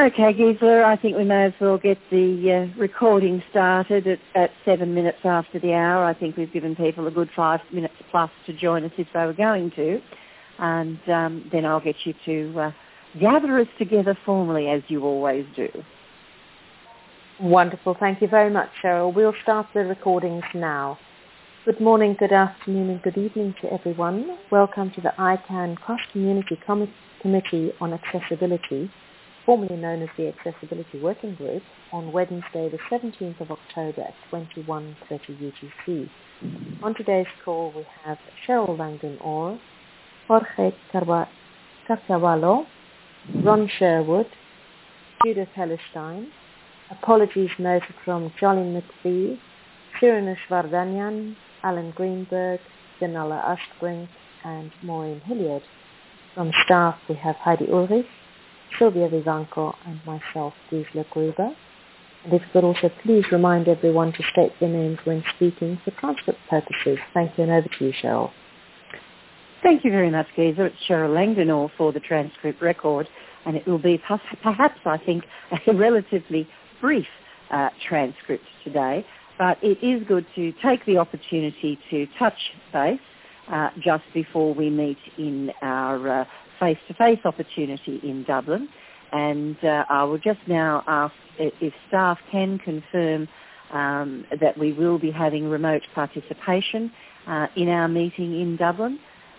Okay, Gisela, I think we may as well get the recording started at 7 minutes after the hour. I think we've given people a good 5 minutes plus to join us if they were going to. And then I'll get you to gather us together formally as you always do. Wonderful. Thank you very much, Cheryl. We'll start the recordings now. Good morning, good afternoon, and good evening to everyone. Welcome to the ICANN Cross-Community Committee on Accessibility, formerly known as the Accessibility Working Group, on Wednesday the 17th of October at 21:30 UTC. On today's call we have Cheryl Langdon-Orr, Jorge Carcavallo, Ron Sherwood, Judith Hellerstein, apologies noted from Jolene McPhee, Shirana Shvardanyan, Alan Greenberg, Janella Ashbrink, and Maureen Hilliard. From staff we have Heidi Ulrich, Sylvia Vivanco, and myself, Gisela Gruber. And if you could also please remind everyone to state their names when speaking for transcript purposes. Thank you, and over to you, Cheryl. Thank you very much, Gisela. It's Cheryl Langdon-Orr for the transcript record, and it will be perhaps, I think, a relatively brief transcript today, but it is good to take the opportunity to touch base just before we meet in our face-to-face opportunity in Dublin. And I will just now ask if staff can confirm that we will be having remote participation in our meeting in Dublin.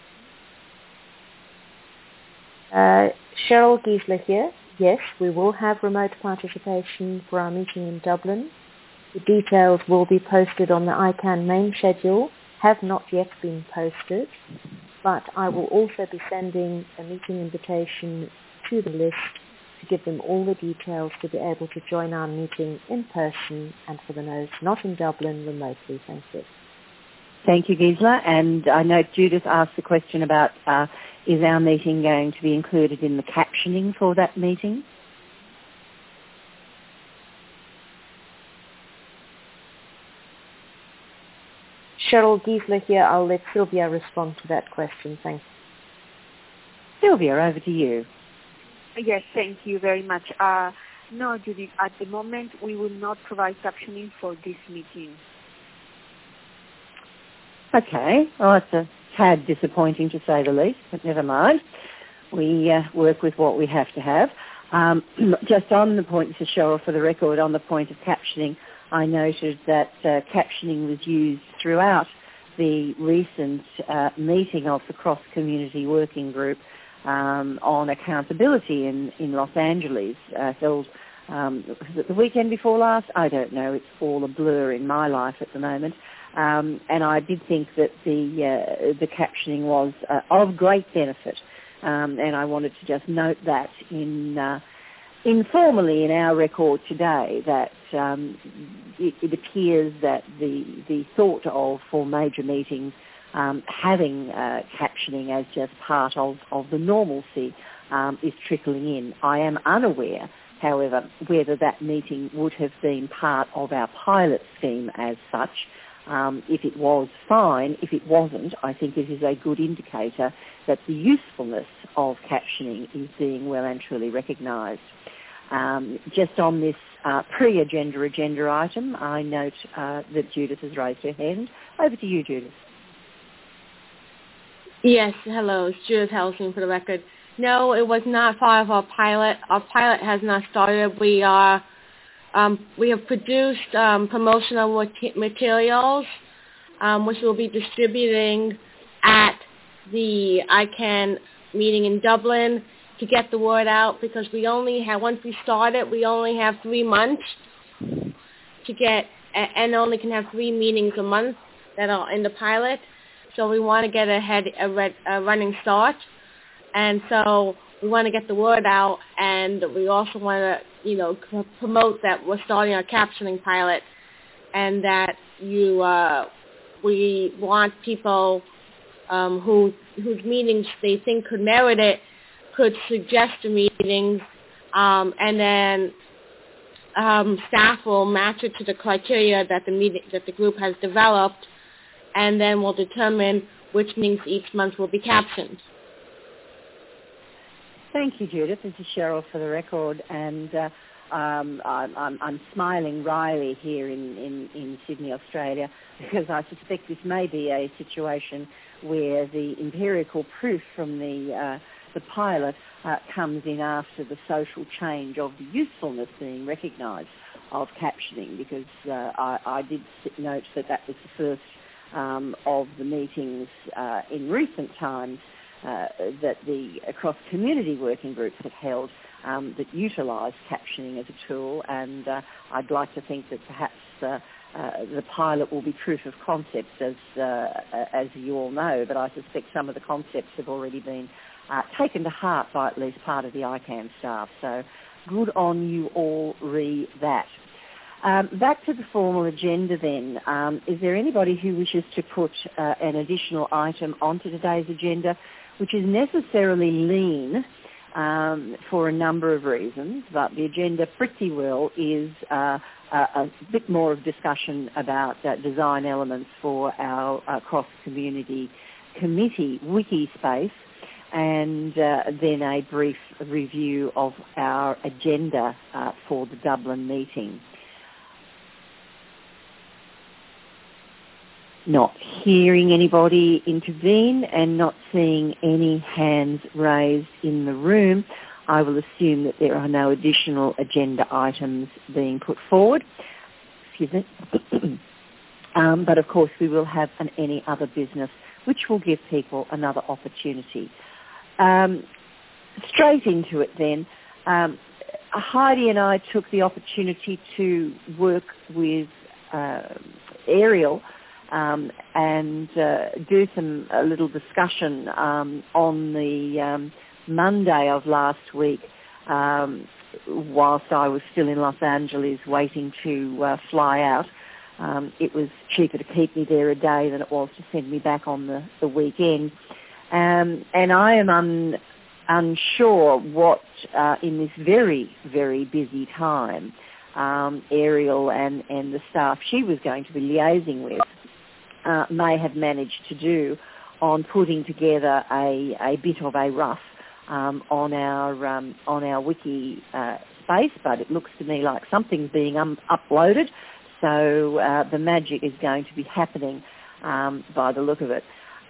Cheryl Gisela here. Yes, we will have remote participation for our meeting in Dublin. The details will be posted on the ICANN main schedule, have not yet been posted, but I will also be sending a meeting invitation to the list to give them all the details to be able to join our meeting in person, and for those not in Dublin, remotely. Thank you. Thank you, Gisela. And I know Judith asked the question about is our meeting going to be included in the captioning for that meeting? Cheryl Gisela here. I'll let Sylvia respond to that question. Thanks. Sylvia, over to you. Yes, thank you very much. No, Judith, at the moment we will not provide captioning for this meeting. Okay, well, that's a tad disappointing to say the least, but never mind. We work with what we have to have. Just on the point, to show for the record, on the point of captioning, I noted that captioning was used throughout the recent meeting of the Cross-Community Working Group on accountability in Los Angeles, held was it the weekend before last? I don't know. It's all a blur in my life at the moment. And I did think that the captioning was of great benefit, and I wanted to just note that informally in our record today that it appears that the thought of for major meetings having captioning as just part of the normalcy is trickling in. I am unaware, however, whether that meeting would have been part of our pilot scheme as such. If it was, fine. If it wasn't, I think it is a good indicator that the usefulness of captioning is being well and truly recognised. Just on this pre-agenda item, I note that Judith has raised her hand. Over to you, Judith. Yes, hello. It's Judith Helsing for the record. No, it was not part of our pilot. Our pilot has not started. We have produced promotional materials, which we'll be distributing at the ICANN meeting in Dublin to get the word out, because once we started, we only have 3 months to get, and only can have 3 meetings a month that are in the pilot. So we want to get a running start. And so we want to get the word out, and we also want to, promote that we're starting our captioning pilot, and that we want people whose meetings they think could merit it could suggest the meetings, and then staff will match it to the criteria that the group has developed, and then we'll determine which meetings each month will be captioned. Thank you, Judith. This is Cheryl for the record, and I'm smiling wryly here in Sydney, Australia, because I suspect this may be a situation where the empirical proof from the pilot comes in after the social change of the usefulness being recognised of captioning, because I did note that was the first of the meetings in recent times that the cross-community working groups have held that utilise captioning as a tool, and I'd like to think that perhaps the pilot will be proof of concept, as you all know, but I suspect some of the concepts have already been taken to heart by at least part of the ICANN staff. So good on you all, re that. Back to the formal agenda then. Is there anybody who wishes to put an additional item onto today's agenda, which is necessarily lean for a number of reasons, but the agenda pretty well is a bit more of discussion about design elements for our cross-community committee wiki space, and then a brief review of our agenda for the Dublin meeting. Not hearing anybody intervene and not seeing any hands raised in the room, I will assume that there are no additional agenda items being put forward. Excuse me. But of course we will have any other business, which will give people another opportunity. Straight into it then. Heidi and I took the opportunity to work with Ariel and do a little discussion on the Monday of last week, whilst I was still in Los Angeles waiting to fly out. It was cheaper to keep me there a day than it was to send me back on the weekend. And I am unsure what, in this very, very busy time, Ariel and the staff she was going to be liaising with may have managed to do on putting together a bit of a rough on our wiki space, but it looks to me like something's being uploaded, so the magic is going to be happening by the look of it.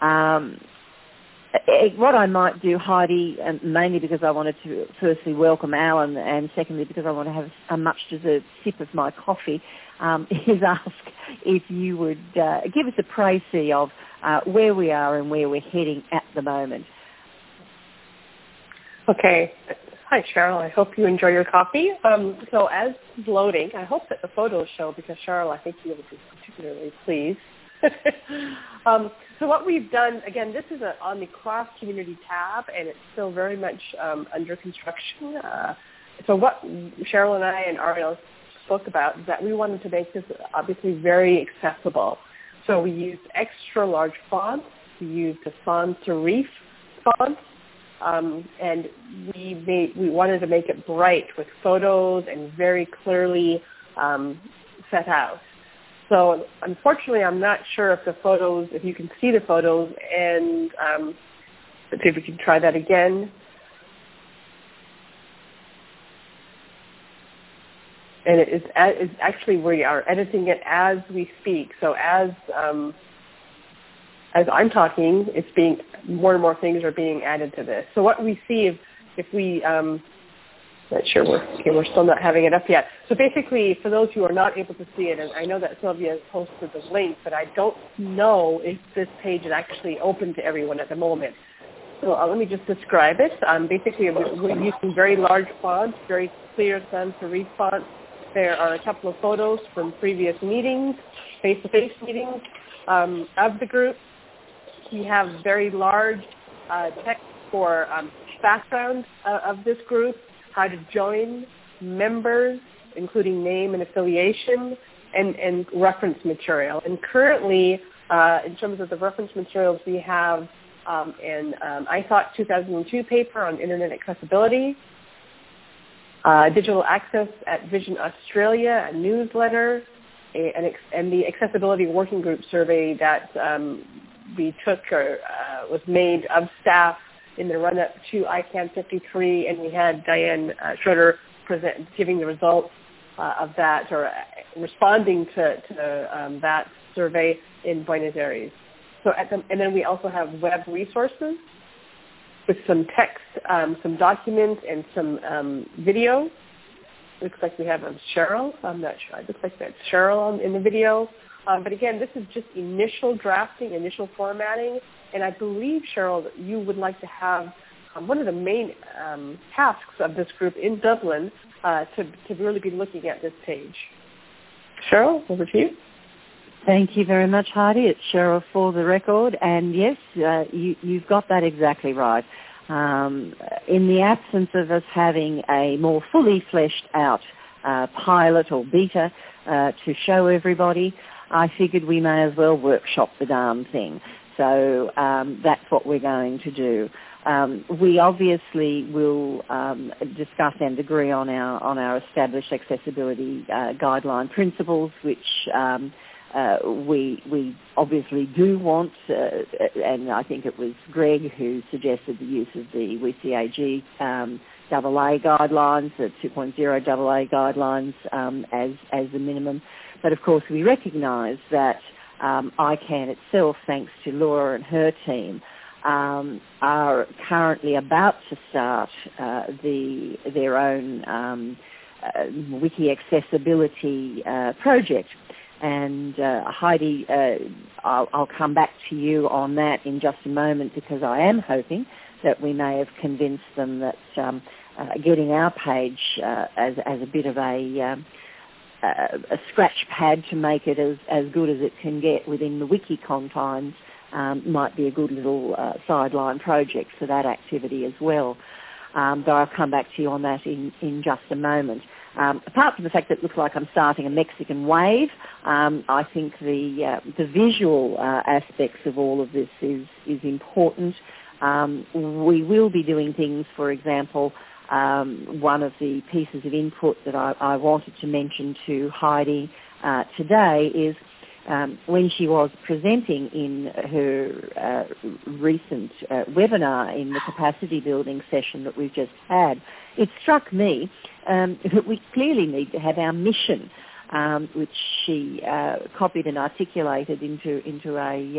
What I might do, Heidi, mainly because I wanted to firstly welcome Alan, and secondly because I want to have a much-deserved sip of my coffee, is ask if you would give us a précis of where we are and where we're heading at the moment. Okay. Hi, Cheryl. I hope you enjoy your coffee. So as it's loading, I hope that the photos show, because, Cheryl, I think you will be particularly pleased. So what we've done, again, this is on the cross-community tab, and it's still very much under construction. So what Cheryl and I and Ariel spoke about is that we wanted to make this obviously very accessible. So we used extra large fonts. We used the sans serif font, and we wanted to make it bright with photos and very clearly set out. So unfortunately, I'm not sure if you can see the photos, and let's see if we can try that again. And it's actually, we are editing it as we speak. So as I'm talking, it's being more and more things are being added to this. So what we see if we not sure we're still not having it up yet. So basically, for those who are not able to see it, and I know that Sylvia has posted the link, but I don't know if this page is actually open to everyone at the moment. So let me just describe it. Basically, we're using very large fonts, very clear sans serif fonts. There are a couple of photos from previous meetings, face-to-face meetings of the group. We have very large text for background of this group, how to join, members, including name and affiliation, and reference material. And currently, in terms of the reference materials, we have an ITHOT 2002 paper on Internet accessibility, digital access at Vision Australia, a newsletter, and the accessibility working group survey that we took or was made of staff in the run-up to ICANN 53, and we had Diane Schroeder giving the results of that, or responding to that survey in Buenos Aires. So and then we also have web resources with some text, some documents, and some video. Looks like we have Cheryl. I'm not sure. It looks like that's Cheryl in the video. But again, this is just initial drafting, initial formatting. And I believe, Cheryl, that you would like to have one of the main tasks of this group in Dublin to really be looking at this page. Cheryl, over to you. Thank you very much, Heidi. It's Cheryl for the record. And yes, you've got that exactly right. In the absence of us having a more fully fleshed out pilot or beta to show everybody, I figured we may as well workshop the darn thing. So that's what we're going to do. We obviously will discuss and agree on our established accessibility guideline principles, which we obviously do want, and I think it was Greg who suggested the use of the WCAG AA guidelines, the 2.0 AA guidelines as the minimum. But of course we recognise that ICANN itself, thanks to Laura and her team, are currently about to start their own wiki accessibility project. And Heidi, I'll come back to you on that in just a moment, because I am hoping that we may have convinced them that getting our page as a bit of a scratch pad to make it as good as it can get within the wiki confines might be a good little sideline project for that activity as well. But I'll come back to you on that in just a moment. Apart from the fact that it looks like I'm starting a Mexican wave, I think the visual aspects of all of this is important. We will be doing things, for example, one of the pieces of input that I wanted to mention to Heidi today is when she was presenting in her recent webinar in the capacity building session that we've just had, it struck me that we clearly need to have our mission, which she copied and articulated into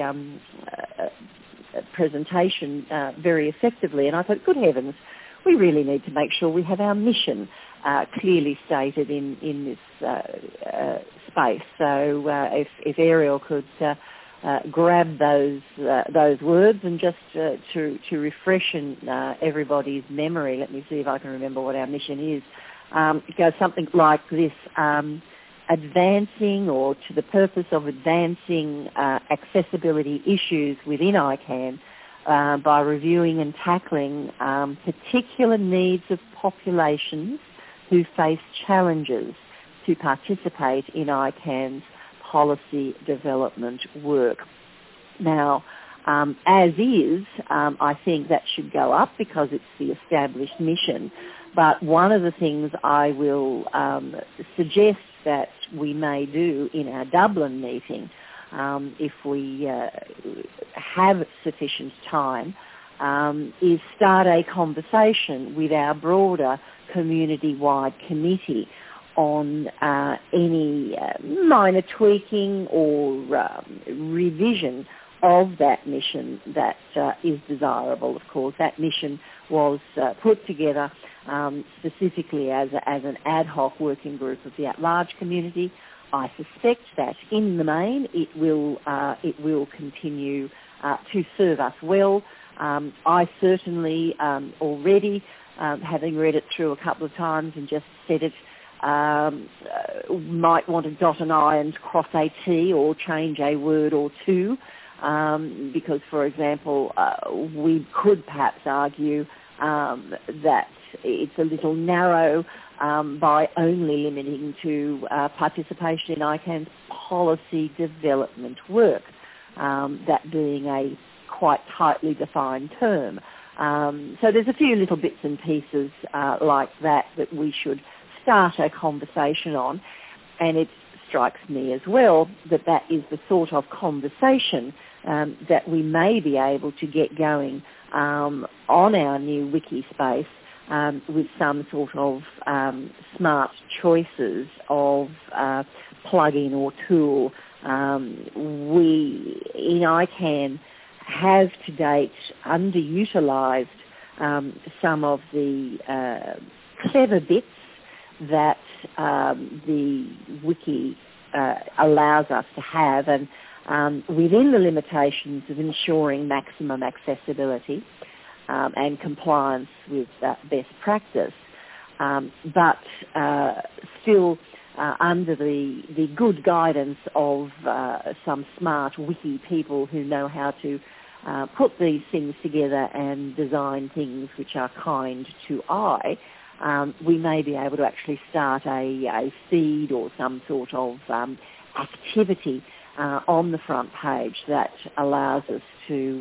a presentation very effectively. And I thought, good heavens, we really need to make sure we have our mission clearly stated in this space. So if Ariel could grab those words and just to refreshen everybody's memory, let me see if I can remember what our mission is. It goes something like this: advancing, or to the purpose of advancing accessibility issues within ICANN by reviewing and tackling particular needs of populations who face challenges to participate in ICANN's policy development work. Now, as is, I think that should go up because it's the established mission. But one of the things I will suggest that we may do in our Dublin meeting, if we have sufficient time, is start a conversation with our broader community-wide committee on any minor tweaking or revision of that mission that is desirable. Of course, that mission was put together specifically as an ad hoc working group of the at-large community. I suspect that in the main it will continue to serve us well. I certainly already, having read it through a couple of times and just said it, might want to dot an I and cross a T or change a word or two, because, for example, we could perhaps argue that it's a little narrow by only limiting to participation in ICANN's policy development work, that being a quite tightly defined term. So there's a few little bits and pieces like that we should start a conversation on, and it strikes me as well that that is the sort of conversation that we may be able to get going on our new wiki space with some sort of smart choices of plugin or tool. We in ICANN have to date underutilised some of the clever bits that the wiki allows us to have, and within the limitations of ensuring maximum accessibility and compliance with best practice, but still under the good guidance of some smart wiki people who know how to put these things together and design things which are kind to eye, we may be able to actually start a feed or some sort of activity on the front page that allows us to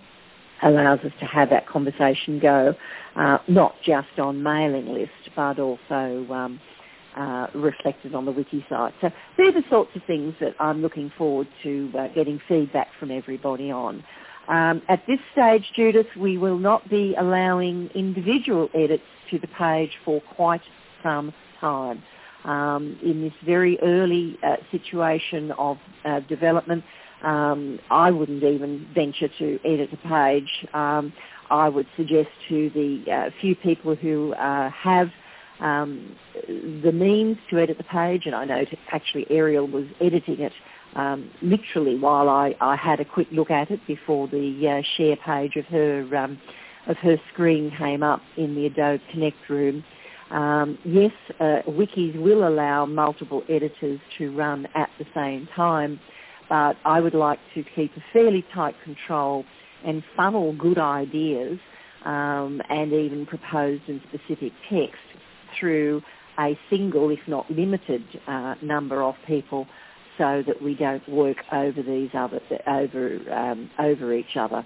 have that conversation go, not just on mailing list, but also reflected on the wiki site. So they're the sorts of things that I'm looking forward to getting feedback from everybody on. At this stage, Judith, we will not be allowing individual edits to the page for quite some time. In this very early situation of development, I wouldn't even venture to edit a page. I would suggest to the few people who have the means to edit the page, and I know actually Ariel was editing it literally while I had a quick look at it before the share page of her screen came up in the Adobe Connect room. Yes, wikis will allow multiple editors to run at the same time, but I would like to keep a fairly tight control and funnel good ideas and even proposed and specific text through a single, if not limited, number of people, so that we don't work over these over each other.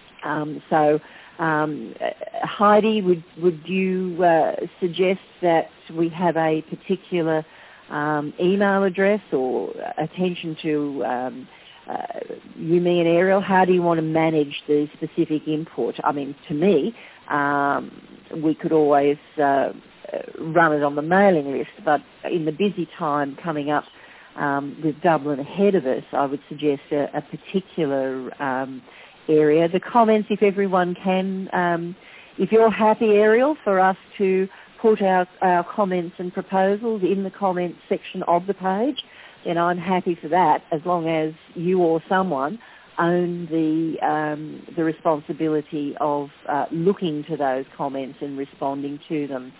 Heidi, would you suggest that we have a particular email address or attention to you, me and Ariel? How do you want to manage the specific input? I mean, to me, we could always run it on the mailing list, but in the busy time coming up with Dublin ahead of us, I would suggest a particular area. The comments, if everyone can, if you're happy, Ariel, for us to put our comments and proposals in the comments section of the page, then I'm happy for that, as long as you or someone own the responsibility of looking to those comments and responding to them.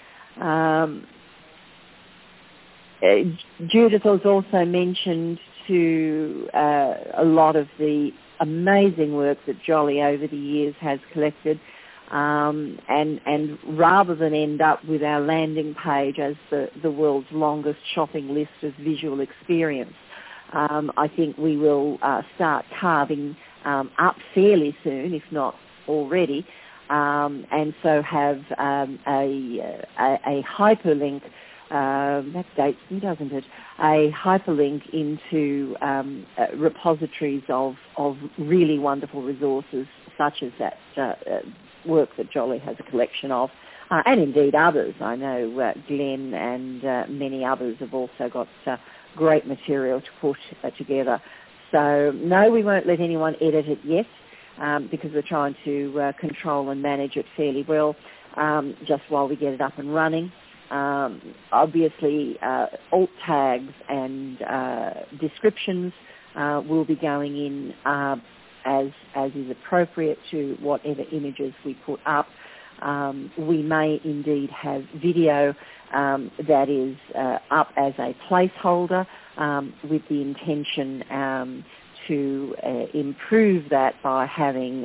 Judith has also mentioned to a lot of the amazing work that Jolly over the years has collected, and rather than end up with our landing page as the world's longest shopping list of visual experience, I think we will start carving up fairly soon, if not already, and so have a hyperlink. That dates me, doesn't it? A hyperlink into repositories of really wonderful resources, such as that work that Jolly has a collection of, and indeed others. I know Glenn and many others have also got great material to put together. So no, we won't let anyone edit it yet, because we're trying to control and manage it fairly well, just while we get it up and running. Obviously, alt tags and descriptions will be going in as is appropriate to whatever images we put up. We may indeed have video that is up as a placeholder with the intention to improve that by having,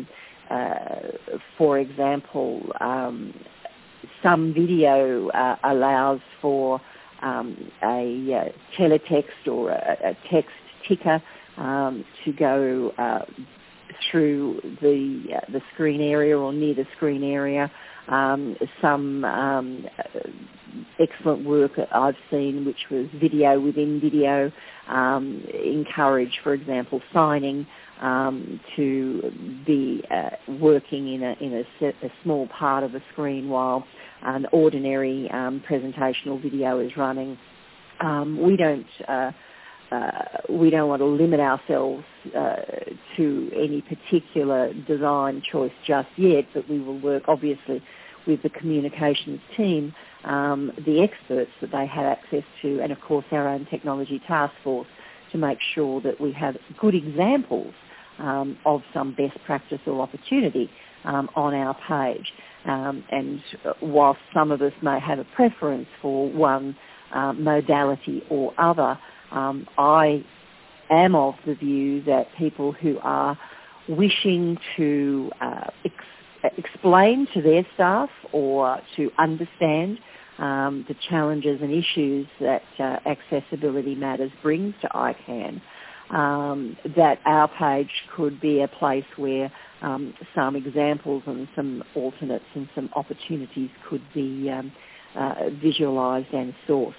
for example, some video allows for a teletext or a text ticker to go through the screen area or near the screen area. some excellent work I've seen, which was video within video, encourage, for example, signing to be working in a small part of a screen while an ordinary presentational video is running. We don't want to limit ourselves to any particular design choice just yet, but we will work obviously with the communications team, the experts that they have access to, and of course our own technology task force to make sure that we have good examples of some best practice or opportunity on our page. And whilst some of us may have a preference for one modality or other, I am of the view that people who are wishing to explain to their staff or to understand the challenges and issues that Accessibility Matters brings to ICANN, that our page could be a place where some examples and some alternates and some opportunities could be visualised and sourced.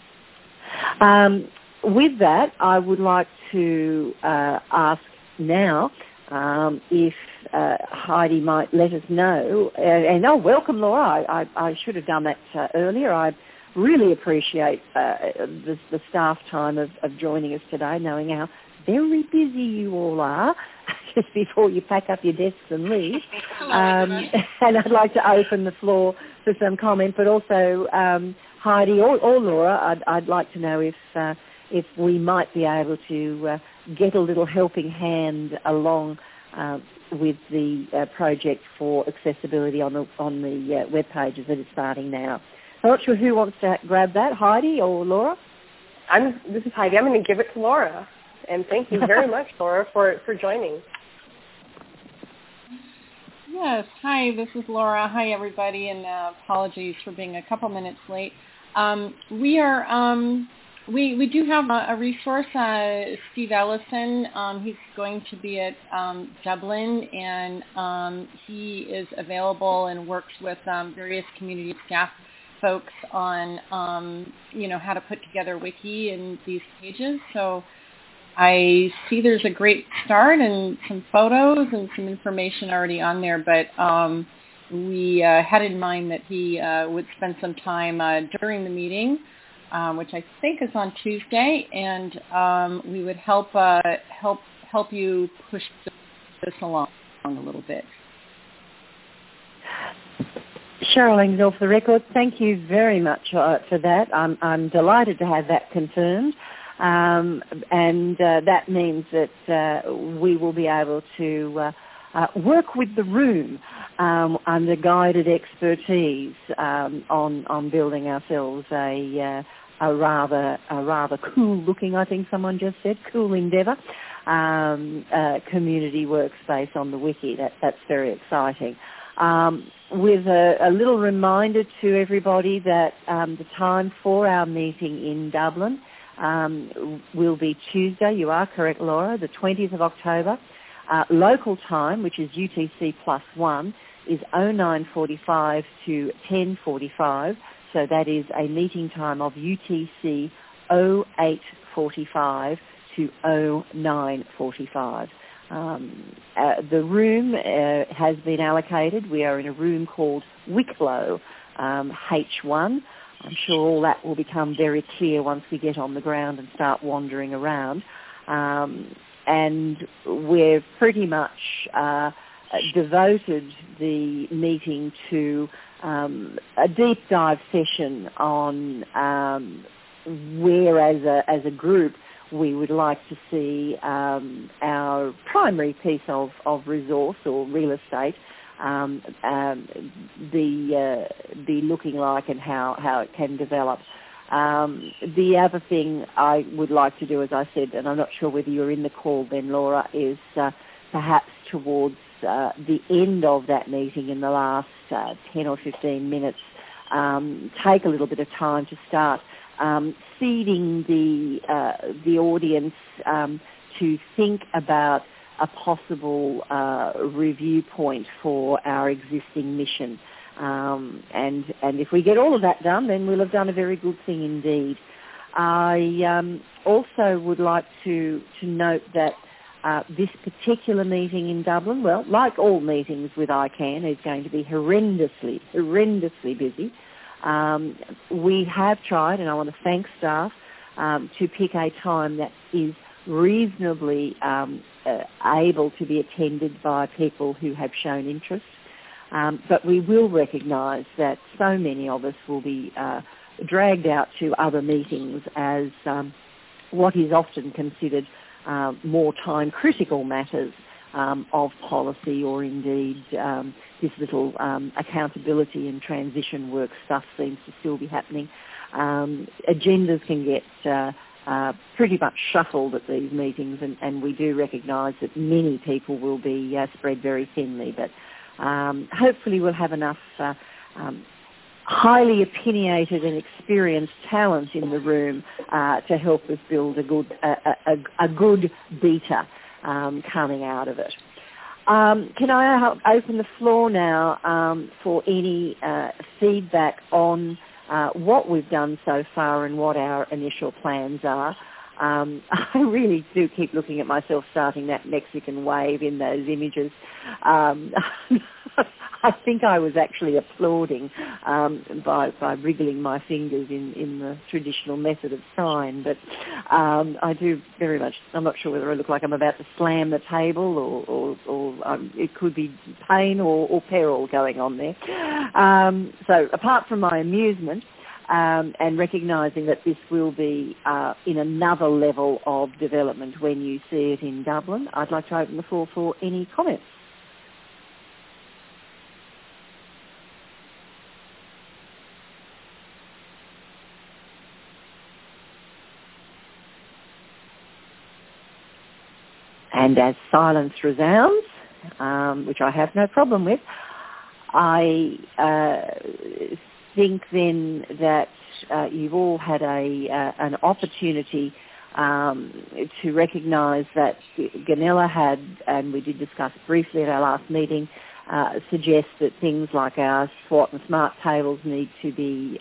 With that, I would like to ask now if Heidi might let us know. Welcome, Laura. I should have done that earlier. I really appreciate the staff time of joining us today, knowing how very busy you all are just before you pack up your desks and leave. And I'd like to open the floor for some comment, but also Heidi or Laura, I'd like to know if we might be able to get a little helping hand along with the project for accessibility on the web pages that is starting now. I'm not sure who wants to grab that, Heidi or Laura? This is Heidi. I'm going to give it to Laura. And thank you very much, Laura, for joining. Yes. Hi, this is Laura. Hi, everybody, and apologies for being a couple minutes late. We do have a resource, Steve Ellison. He's going to be at Dublin, and he is available and works with various community staff folks on, how to put together a wiki in these pages. So I see there's a great start and some photos and some information already on there, but we had in mind that he would spend some time during the meeting, which I think is on Tuesday, and we would help you push this along a little bit. Cheryl Engel off the record, thank you very much for that. I'm delighted to have that confirmed. And that means that we will be able to work with the room under guided expertise on building ourselves a rather cool-looking, I think someone just said, cool endeavour, community workspace on the wiki. That's very exciting. With a little reminder to everybody that the time for our meeting in Dublin will be Tuesday. You are correct, Laura, the 20th of October. Local time, which is UTC +1, is 09:45 to 10:45. So that is a meeting time of UTC 08:45 to 09:45. The room has been allocated. We are in a room called Wicklow H1. I'm sure all that will become very clear once we get on the ground and start wandering around. And we've pretty much devoted the meeting to a deep dive session on where as a group we would like to see our primary piece of resource or real estate be looking like and how it can develop. The other thing I would like to do, as I said, and I'm not sure whether you're in the call then, Laura, is perhaps towards the end of that meeting in the last 10 or 15 minutes, take a little bit of time to start seeding the audience to think about a possible review point for our existing mission. And if we get all of that done, then we'll have done a very good thing indeed. I also would like to note that this particular meeting in Dublin, well, like all meetings with ICANN, is going to be horrendously busy. We have tried, and I want to thank staff, to pick a time that is reasonably able to be attended by people who have shown interest. But we will recognise that so many of us will be dragged out to other meetings as what is often considered more time-critical matters of policy, or indeed this little accountability and transition work stuff seems to still be happening. Agendas can get pretty much shuffled at these meetings, and we do recognise that many people will be spread very thinly, but hopefully we'll have enough highly opinionated and experienced talent in the room to help us build a good beta coming out of it. Can I open the floor now for any feedback on what we've done so far and what our initial plans are? I really do keep looking at myself starting that Mexican wave in those images. I think I was actually applauding by wriggling my fingers in the traditional method of sign, but I do very much, I'm not sure whether I look like I'm about to slam the table or it could be pain or peril going on there. So apart from my amusement, and recognising that this will be in another level of development when you see it in Dublin, I'd like to open the floor for any comments. And as silence resounds, which I have no problem with, I think then that you've all had an opportunity to recognise that Gunilla had, and we did discuss briefly at our last meeting, suggests that things like our SWOT and SMART tables need to be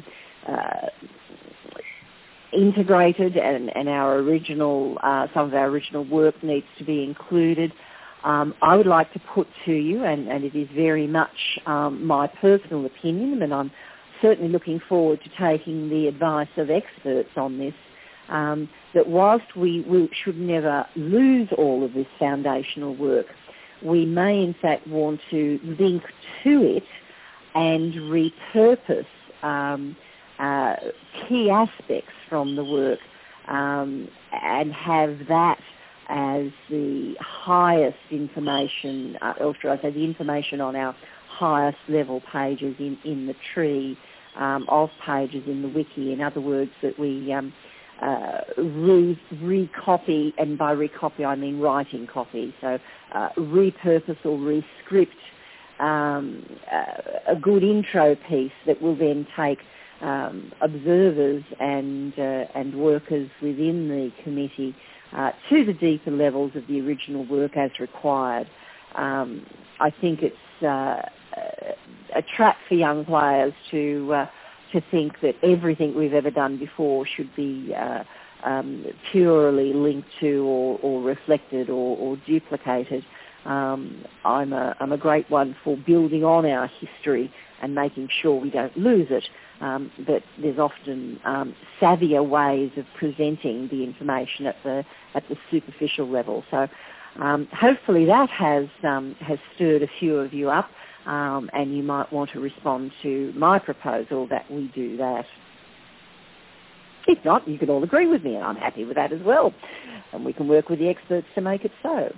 integrated, and our original, some of our original work needs to be included. I would like to put to you, and it is very much my personal opinion, and I'm certainly looking forward to taking the advice of experts on this, that whilst we should never lose all of this foundational work, we may in fact want to link to it and repurpose key aspects from the work and have that as the highest information, or should I say the information on our highest level pages in the tree of pages in the wiki. In other words, that we recopy, and by recopy I mean writing copy, so repurpose or rescript a good intro piece that will then take observers and workers within the committee to the deeper levels of the original work as required. I think it's a trap for young players to think that everything we've ever done before should be purely linked to or reflected or duplicated. I'm a great one for building on our history and making sure we don't lose it. But there's often savvier ways of presenting the information at the superficial level. So hopefully that has stirred a few of you up, and you might want to respond to my proposal that we do that. If not, you can all agree with me, and I'm happy with that as well. And we can work with the experts to make it so.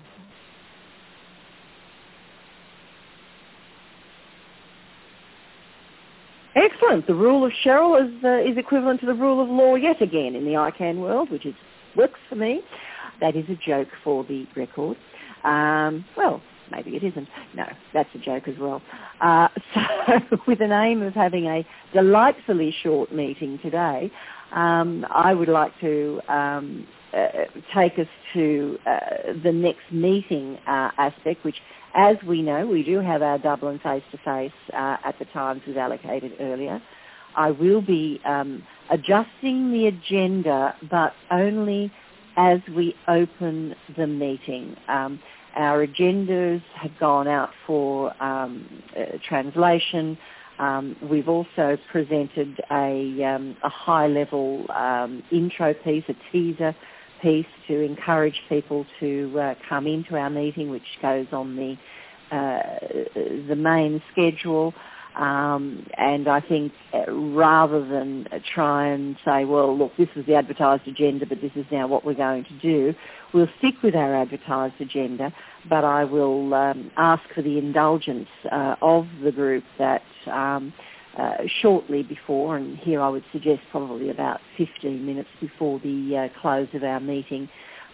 Excellent. The rule of Cheryl is equivalent to the rule of law yet again in the ICANN world, which works for me. That is a joke for the record. Well, maybe it isn't. No, that's a joke as well. So with an aim of having a delightfully short meeting today, I would like to take us to the next meeting aspect, which, as we know, we do have our Dublin face-to-face at the times we've allocated earlier. I will be adjusting the agenda, but only as we open the meeting. Our agendas have gone out for translation. We've also presented a high-level intro piece, a teaser piece to encourage people to come into our meeting, which goes on the main schedule. And I think rather than try and say, well, look, this is the advertised agenda, but this is now what we're going to do, we'll stick with our advertised agenda, but I will ask for the indulgence of the group that shortly before, and here I would suggest probably about 15 minutes before the close of our meeting,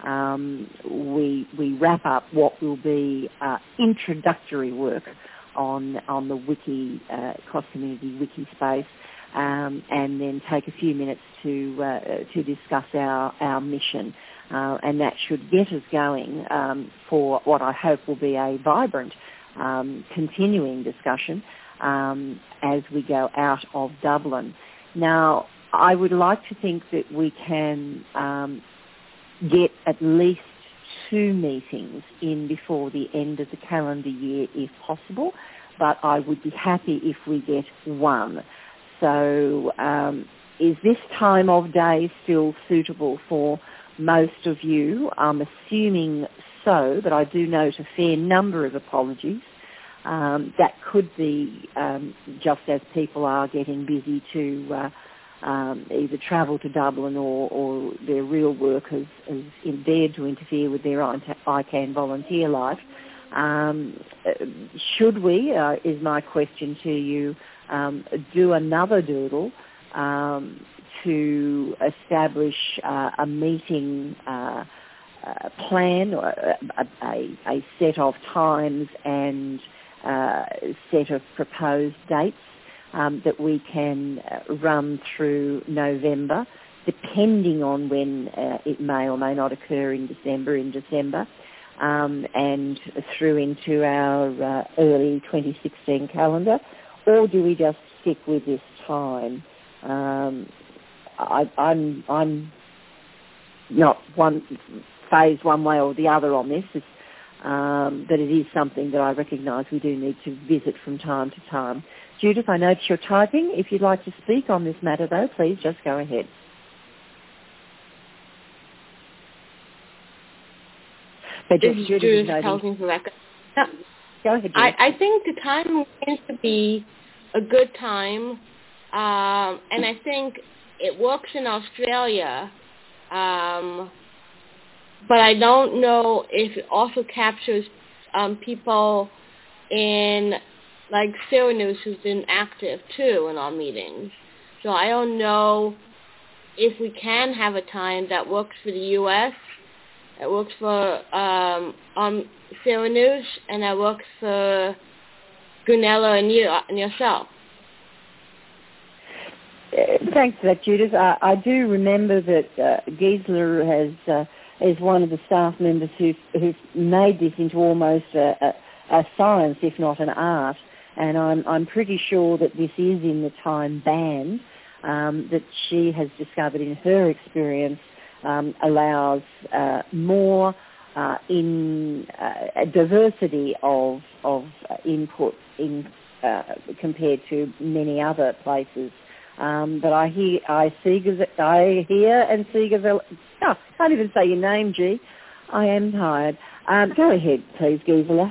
we wrap up what will be introductory work on the wiki, cross-community wiki space, and then take a few minutes to discuss our mission. And that should get us going for what I hope will be a vibrant continuing discussion as we go out of Dublin. Now, I would like to think that we can get at least 2 meetings in before the end of the calendar year if possible, but I would be happy if we get 1. So is this time of day still suitable for most of you? I'm assuming so, but I do note a fair number of apologies. That could be just as people are getting busy to either travel to Dublin or their real work has dared to interfere with their ICANN volunteer life. Should we, is my question to you, do another doodle to establish a meeting plan, or a set of times and set of proposed dates that we can run through November, depending on when it may or may not occur in December, and through into our early 2016 calendar, or do we just stick with this time? I'm not phased one way or the other on this. But it is something that I recognise we do need to visit from time to time. Judith, I notice you're typing. If you'd like to speak on this matter, though, please just go ahead. This is Judith Helsing for record. Go ahead, Judith. I think the time seems to be a good time, and I think it works in Australia, but I don't know if it also captures people in, like, Cyranews, who's been active, too, in our meetings. So I don't know if we can have a time that works for the U.S., that works for Cyranews, and that works for Gunilla and yourself. Thanks for that, Judith. I do remember that Gisela is one of the staff members who've made this into almost a science, if not an art, and I'm pretty sure that this is in the time band that she has discovered in her experience allows more in diversity of input in compared to many other places. But I hear and see Gisela. Oh, can't even say your name, G. I am tired. Go ahead, please, Gisela.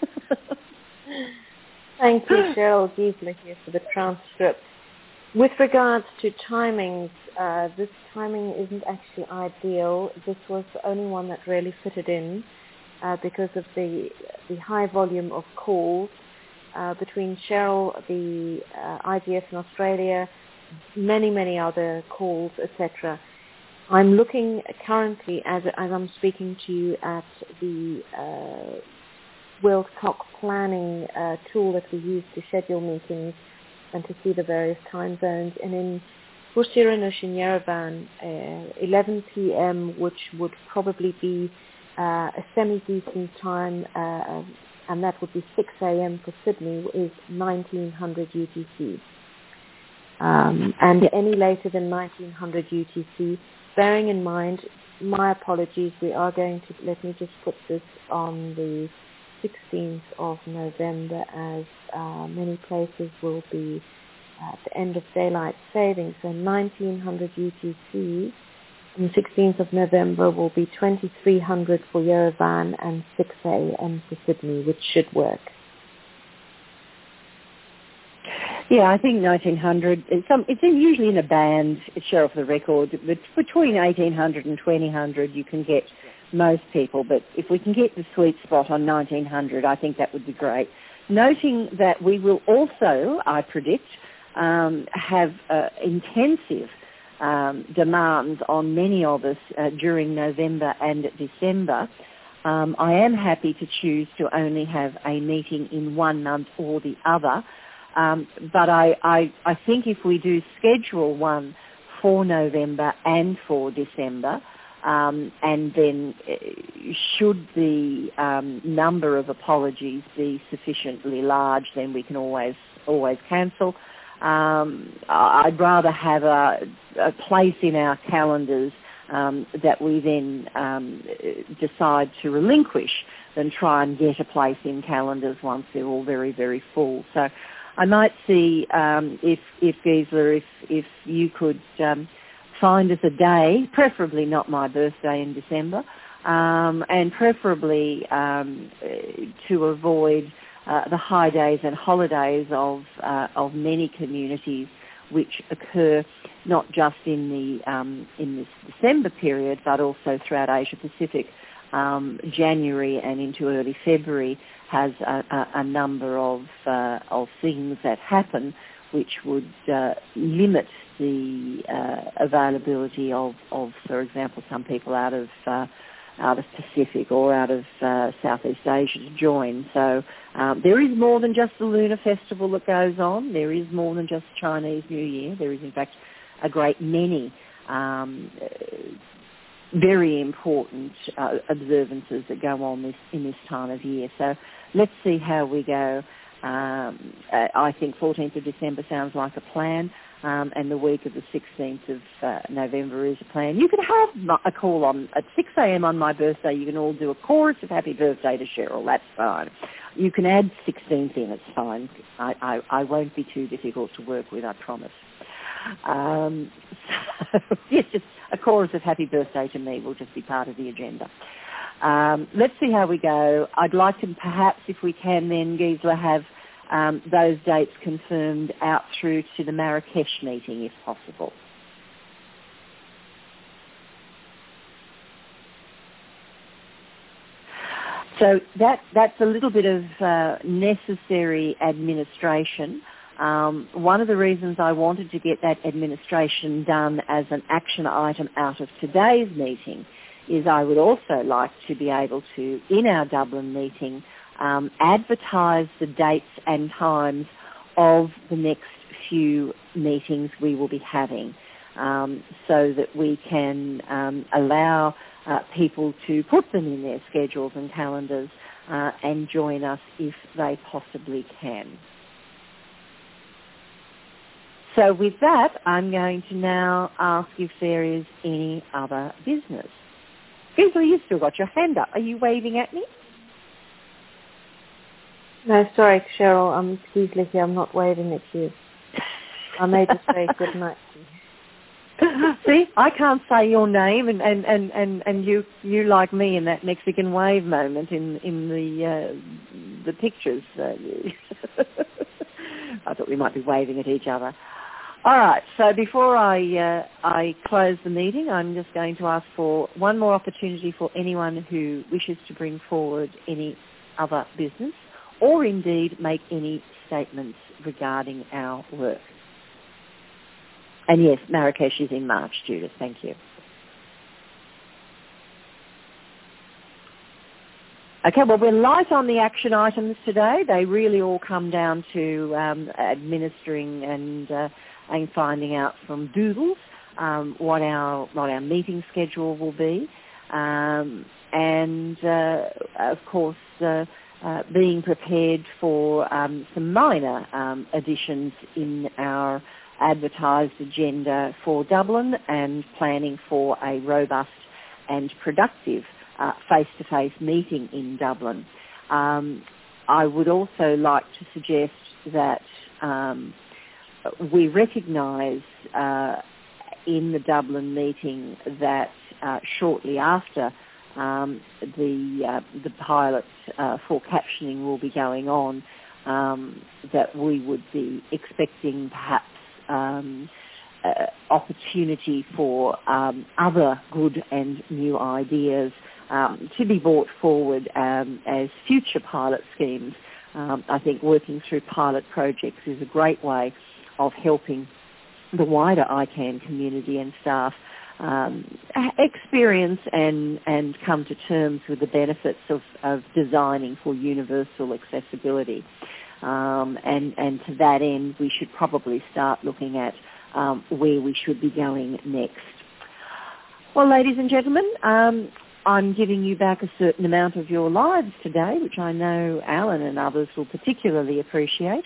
Thank you, Cheryl. Gisela here for the transcript. With regards to timings, this timing isn't actually ideal. This was the only one that really fitted in because of the high volume of calls between Cheryl, the IGF in Australia, many other calls, etc. I'm looking currently, as I'm speaking to you, at the World COC planning tool that we use to schedule meetings and to see the various time zones. And in Cyranews in Yerevan, 11 p.m., which would probably be a semi-decent time and that would be 6 a.m. for Sydney, is 1900 UTC. And any later than 1900 UTC, bearing in mind, my apologies, we are going to, let me just put this on the 16th of November, as many places will be at the end of daylight saving. So 1900 UTC on the 16th of November will be 2300 for Yerevan and 6 a.m. for Sydney, which should work. Yeah, I think 1900, it's usually in a band, Cheryl, for the record, but between 1800 and 2000 you can get most people, but if we can get the sweet spot on 1900, I think that would be great. Noting that we will also, I predict, have intensive demands on many of us during November and December. I am happy to choose to only have a meeting in one month or the other, but I think if we do schedule one for November and for December, and then should the number of apologies be sufficiently large, then we can always cancel. I'd rather have a place in our calendars that we then decide to relinquish than try and get a place in calendars once they're all very, very full. So I might see if Gisela, if you could find us a day, preferably not my birthday in December, and preferably to avoid the high days and holidays of many communities, which occur not just in this December period, but also throughout Asia Pacific. January and into early February has a number of things that happen which would limit the availability of, for example, some people out of Pacific or out of Southeast Asia to join. So there is more than just the Lunar Festival that goes on. There is more than just Chinese New Year. There is, in fact, a great many very important observances that go on in this time of year. So let's see how we go. I think 14th of December sounds like a plan, and the week of the 16th of November is a plan. You could have a call on at 6 a.m. on my birthday. You can all do a chorus of happy birthday to Cheryl. That's fine. You can add 16th in. It's fine. I won't be too difficult to work with, I promise. So, yes, just a chorus of happy birthday to me will just be part of the agenda. Let's see how we go. I'd like to perhaps, if we can then, Gisela, have those dates confirmed out through to the Marrakesh meeting, if possible. So that's a little bit of necessary administration. One of the reasons I wanted to get that administration done as an action item out of today's meeting is I would also like to be able to, in our Dublin meeting, advertise the dates and times of the next few meetings we will be having, so that we can allow people to put them in their schedules and calendars and join us if they possibly can. So with that, I'm going to now ask if there is any other business. Gisela, you've still got your hand up. Are you waving at me? No, sorry, Cheryl. I'm Gisela here. I'm not waving at you. I may just say good night to you. See, I can't say your name, and you like me in that Mexican wave moment in the pictures. I thought we might be waving at each other. All right, so before I close the meeting, I'm just going to ask for one more opportunity for anyone who wishes to bring forward any other business or indeed make any statements regarding our work. And yes, Marrakesh is in March, Judith. Thank you. Okay, well, we're light on the action items today. They really all come down to administering and finding out from Doodles what our meeting schedule will be, and of course being prepared for some minor additions in our advertised agenda for Dublin and planning for a robust and productive face-to-face meeting in Dublin. I would also like to suggest that we recognise in the Dublin meeting that shortly after the pilot for captioning will be going on, that we would be expecting perhaps opportunity for other good and new ideas to be brought forward as future pilot schemes. I think working through pilot projects is a great way of helping the wider ICANN community and staff experience and come to terms with the benefits of designing for universal accessibility. And to that end, we should probably start looking at where we should be going next. Well, ladies and gentlemen, I'm giving you back a certain amount of your lives today, which I know Alan and others will particularly appreciate.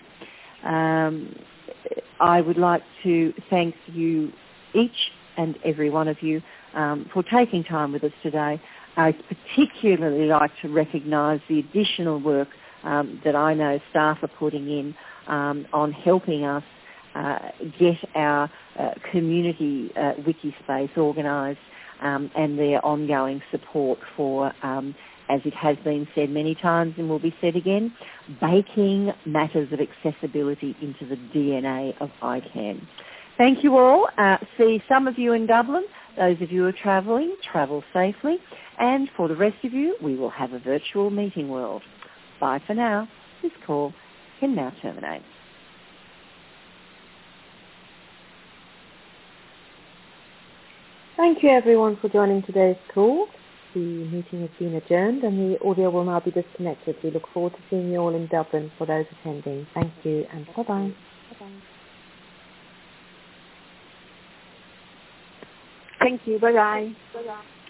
I would like to thank you, each and every one of you, for taking time with us today. I'd particularly like to recognise the additional work that I know staff are putting in on helping us get our community Wikispace organised and their ongoing support for, as it has been said many times and will be said again, baking matters of accessibility into the DNA of ICANN. Thank you all. See some of you in Dublin. Those of you who are travelling, travel safely. And for the rest of you, we will have a virtual meeting world. Bye for now. This call can now terminate. Thank you everyone for joining today's call. The meeting has been adjourned and the audio will now be disconnected. We look forward to seeing you all in Dublin for those attending. Thank you and bye-bye. Bye-bye. Thank you. Bye-bye. Bye-bye.